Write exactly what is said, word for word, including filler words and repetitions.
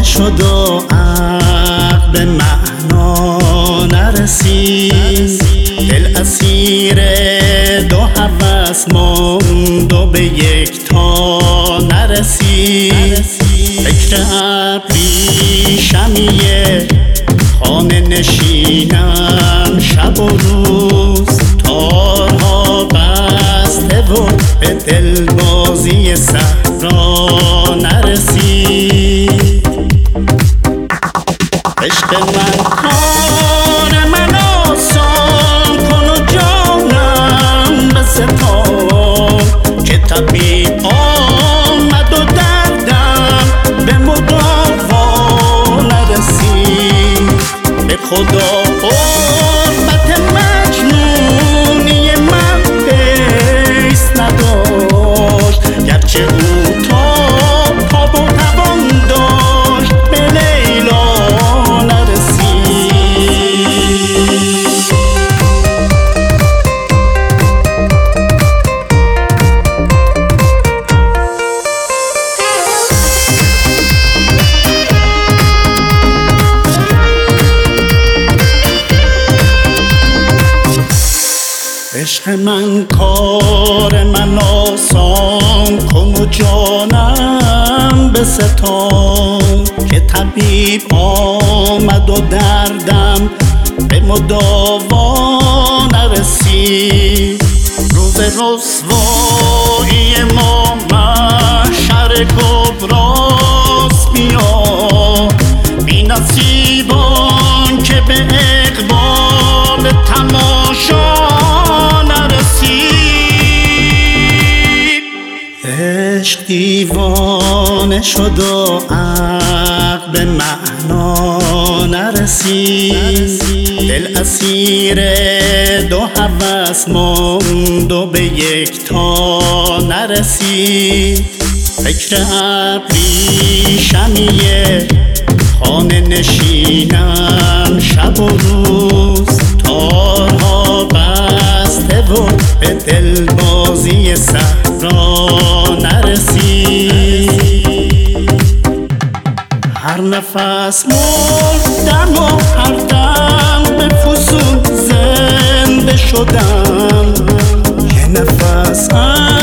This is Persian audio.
شد و عقل به معنا نرسید، دل اسیر دو هوس ماند و به یک تا نرسید. فکر ابریشمیه خانه نشینم شب و روز، تارها بسته و به دلبازی صحرا نرسید. عشق من کار من آسان کن و جانم بستان، که طبیب آمد و دردم به مداوا نرسید. به خدا قربت مجنونی من حیث نداشت، گرچه او تاب تاب و توان داشت به لیلا نرسید. عشق من کار من آسان کن و جانم بستان، که طبیب آمد و دردم به مداوا نرسید. روز رسوایی ما محشر کبراست، بیا بی نصیبان که به اقبال تماشا عشق دیوانه شد و عقل به معنا نرسید، دل اسیر دو هوس ماند و به یک تا نرسید. فکر ابریشمیه خانه نشینم شب و روز، تارها بسته و به دلبازی صحرا نرسید. هر نفس مردم و هر دم به فسون زنده شدم، یه نفس